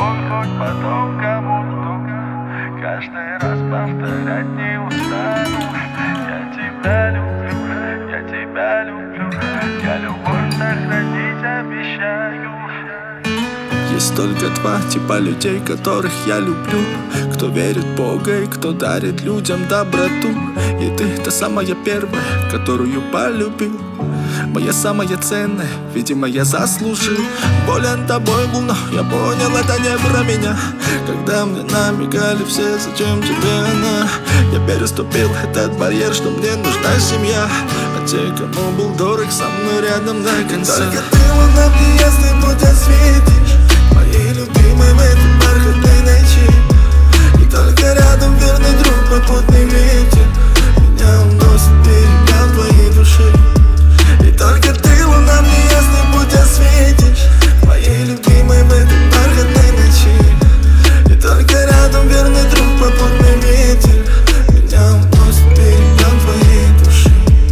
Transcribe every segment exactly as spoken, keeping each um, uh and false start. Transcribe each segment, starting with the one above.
тобой хоть потом кому-то каждый раз повторять не устану. Я тебя люблю, я тебя люблю, я любовь сохранить обещаю. Есть только два типа людей, которых я люблю: кто верит в Бога и кто дарит людям доброту. И ты та самая первая, которую полюбил, моя самая ценная, видимо, я заслужил. Болен тобой был, но я понял, это не про меня. Когда мне намекали все, зачем тебе она, я переступил этот барьер, что мне нужна семья. А те, кому был дорог, со мной рядом до конца. Только ты луна мне ясный путь осветишь, моей любимой в этой бархатной ночи. И только рядом верный друг, попутный ветер меня уносит берега твоей души. И только ты, луна, мне ясный путь осветишь, моей любимой в этой бархатной ночи. И только рядом верный друг, попутный ветер меня уносит берега твоей души.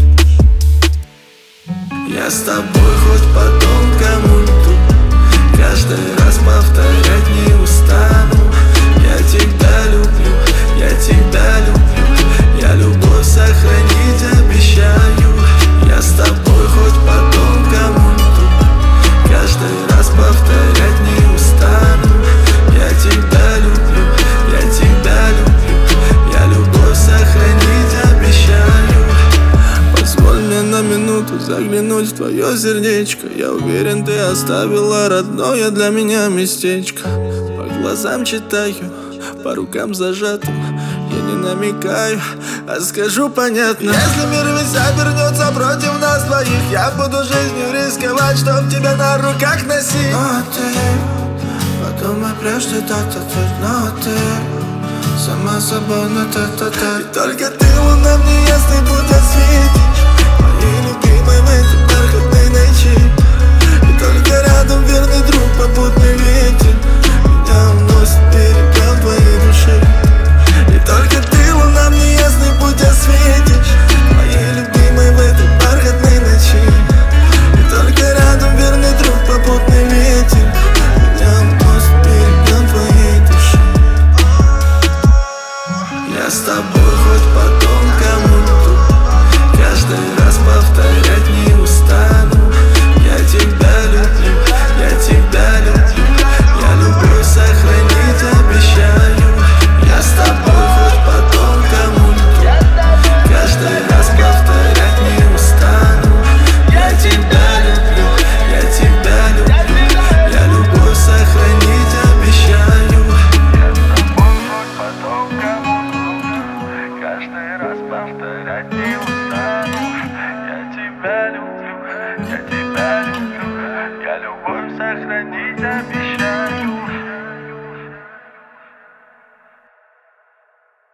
Я с тобой хоть потом кому-то каждый раз повторять не устану. Я тебя люблю, я тебя люблю, я любовь сохранить обещаю. Я с тобой хоть потом кому-то каждый раз повторять не устану. Я тебя люблю, я тебя люблю, я любовь сохранить обещаю. Позволь мне на минуту заглянуть в твое сердечко. Я уверен, ты оставила родное для меня местечко. По глазам читаю, по рукам зажатым я не намекаю, а скажу понятно. Если мир весь обернется против нас двоих, я буду жизнью рисковать, чтоб тебя на руках носить. Но ты подумай прежде, та-та-та. Но ты сама собой на та-та-та. И только ты, луна, мне ясный путь осветишь, моей любимой в этой бархатной ночи. И только рядом верный друг, попутный ветер меня уносит берега твоей души. И только ты, луна, мне ясный путь осветишь, моей любимой в этой бархатной ночи. И только рядом верный друг, попутный ветер меня уносит берега твоей души. Я с тобой хоть потом кому-то каждый раз повторять не устану. Я тебя люблю, я тебя люблю, я любовь сохранить обещаю. Я с тобой хоть потом кому-то каждый раз повторять не устану. Я тебя люблю, я тебя люблю, я любовь сохранить обещаю. Я с тобой хоть потом кому-то каждый раз повторять не устану. Я тебя люблю, я тебя люблю, я любовь сохранить